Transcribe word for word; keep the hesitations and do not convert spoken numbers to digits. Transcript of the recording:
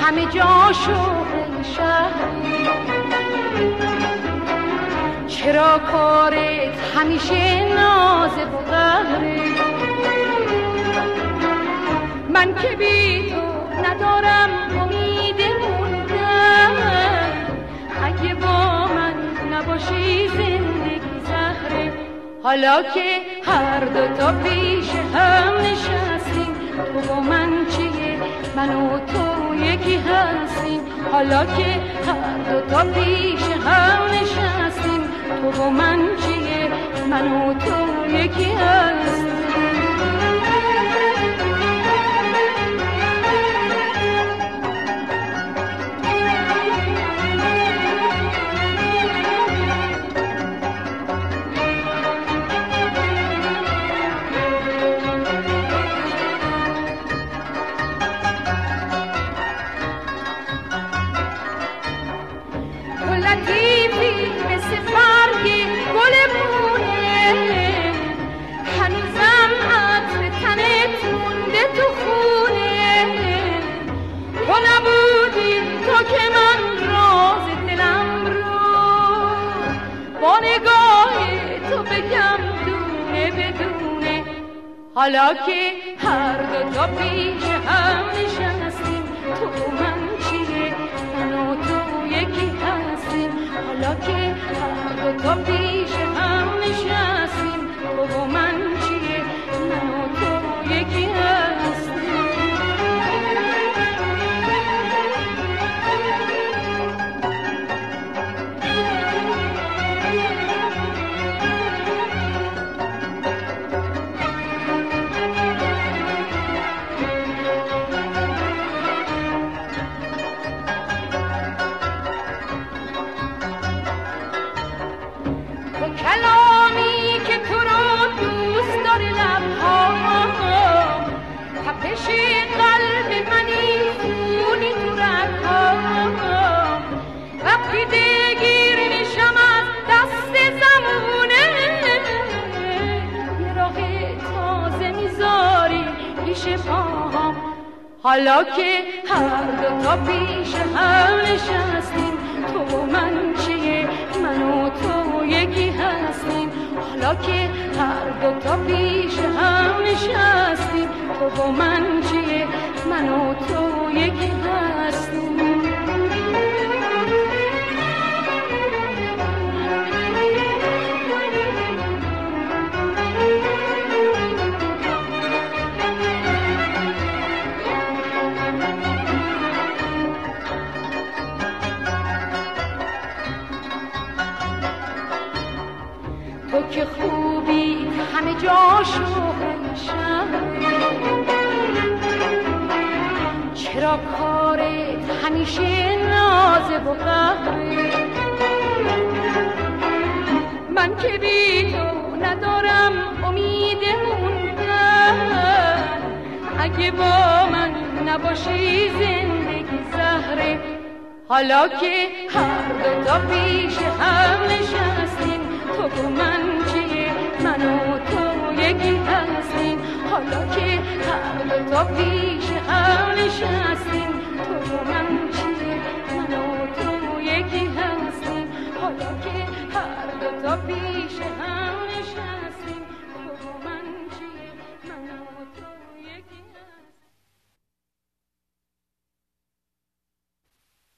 همه جا شغل شهری، چرا کارت همیشه ناز و قهره؟ من که بی تو ندارم امید موندن، اگه با من نباشی زندگی زهره. حالا که هر دو تا پیش هم نشستیم، تو و من چیه؟ من و تو یکی هستیم. حالا که هر دو تا پیش هم نشستیم، تو و من چیه؟ من و تو یکی هستیم. حالا که هر دو تا پیش هم نشستیم، تو و من چیه؟ من و تو یکی هستیم. حالا که هر دو تا پیش هم نشستیم، تو و من چیه؟ من و تو یکی هستیم. کلامی که تو رو دوست داره لبها، تپش قلب منی خونی تو رگها، وقتی دگیر میشم از دست زمونه، یه راه تازه میذاری پیش پاهم. حالا که هر دو تا پیش هم نشستیم، تو و من چیه؟ من و تو یکی هستیم. حالا که هر دو تا پیش هم نشستیم، تو و من چیه؟ من و تو یکی هستیم. تو که خوبی همه جا شغل شهری، چرا کارت همیشه ناز و قهره؟ من که بی تو ندارم امید موندن، اگه با من نباشی زندگی زهره. حالا که هر دو تا پیش هم نشستیم، تو و من چیه؟ من و تو یکی هستیم. حالا که هر دو تا پیش هم نشستیم، تو و من چیه؟ من و تو یکی هستیم. حالا که هر دو تا پیش هم نشستیم.